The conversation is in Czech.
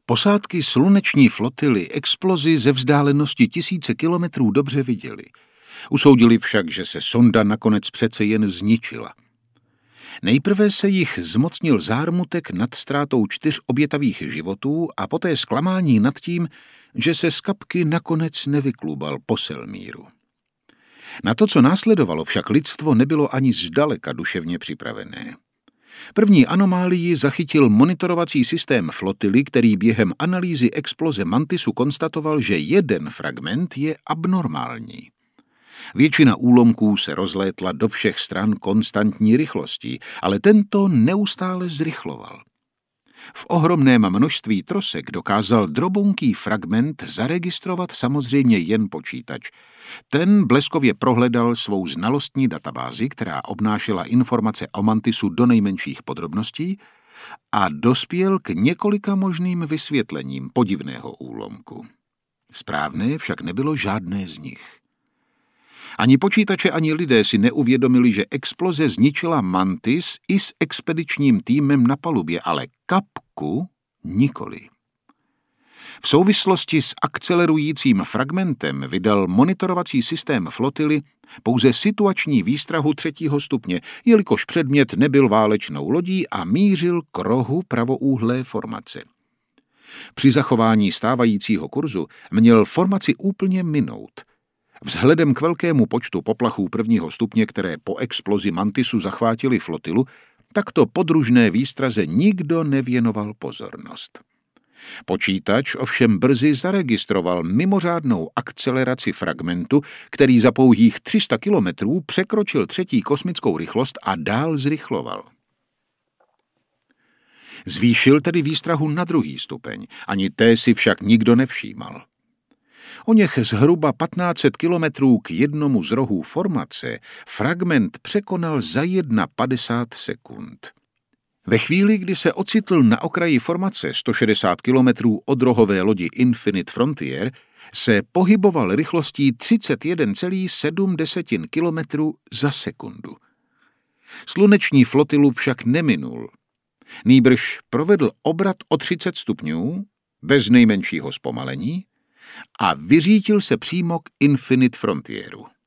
Posádky sluneční flotily explozi ze vzdálenosti tisíce kilometrů dobře viděli. Usoudili však, že se sonda nakonec přece jen zničila. Nejprve se jich zmocnil zármutek nad ztrátou 4 obětavých životů a poté zklamání nad tím, že se z kapky nakonec nevyklubal posel míru. Na to, co následovalo, však lidstvo nebylo ani zdaleka duševně připravené. První anomálii zachytil monitorovací systém flotily, který během analýzy exploze Mantisu konstatoval, že jeden fragment je abnormální. Většina úlomků se rozlétla do všech stran konstantní rychlostí, ale tento neustále zrychloval. V ohromném množství trosek dokázal drobounký fragment zaregistrovat samozřejmě jen počítač. Ten bleskově prohledal svou znalostní databázi, která obnášela informace o Mantisu do nejmenších podrobností, a dospěl k několika možným vysvětlením podivného úlomku. Správné však nebylo žádné z nich. Ani počítače, ani lidé si neuvědomili, že exploze zničila Mantis i s expedičním týmem na palubě, ale kapku nikoli. V souvislosti s akcelerujícím fragmentem vydal monitorovací systém flotily pouze situační výstrahu 3. stupně, jelikož předmět nebyl válečnou lodí a mířil k rohu pravoúhlé formace. Při zachování stávajícího kurzu měl formaci úplně minout. Vzhledem k velkému počtu poplachů 1. stupně, které po explozi Mantisu zachvátily flotilu, takto podružné výstraze nikdo nevěnoval pozornost. Počítač ovšem brzy zaregistroval mimořádnou akceleraci fragmentu, který za pouhých 300 kilometrů překročil 3. kosmickou rychlost a dál zrychloval. Zvýšil tedy výstrahu na 2. stupeň, ani té si však nikdo nevšímal. Oněch zhruba 1500 kilometrů k jednomu z rohů formace fragment překonal za 51 sekund. Ve chvíli, kdy se ocitl na okraji formace 160 kilometrů od rohové lodi Infinite Frontier, se pohyboval rychlostí 31,7 kilometru za sekundu. Sluneční flotilu však neminul. Nýbrž provedl obrat o 30 stupňů, bez nejmenšího zpomalení, a vyřítil se přímo k Infinite Frontieru.